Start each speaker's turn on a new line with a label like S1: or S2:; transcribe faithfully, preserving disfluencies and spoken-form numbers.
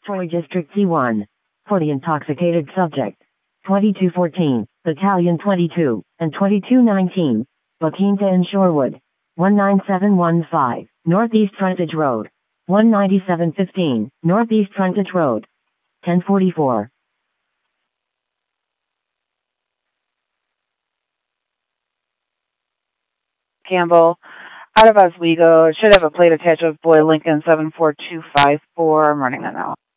S1: Troy District C one. For the intoxicated subject. twenty-two fourteen, Battalion twenty-two, and twenty-two nineteen, La Quinta and Shorewood. one nine seven one five, Northeast Frontage Road. one ninety-seven fifteen, Northeast Frontage Road. ten forty-four.
S2: Campbell, out of Oswego, should have a plate attached with Boy Lincoln seven four two five four. I'm running that now.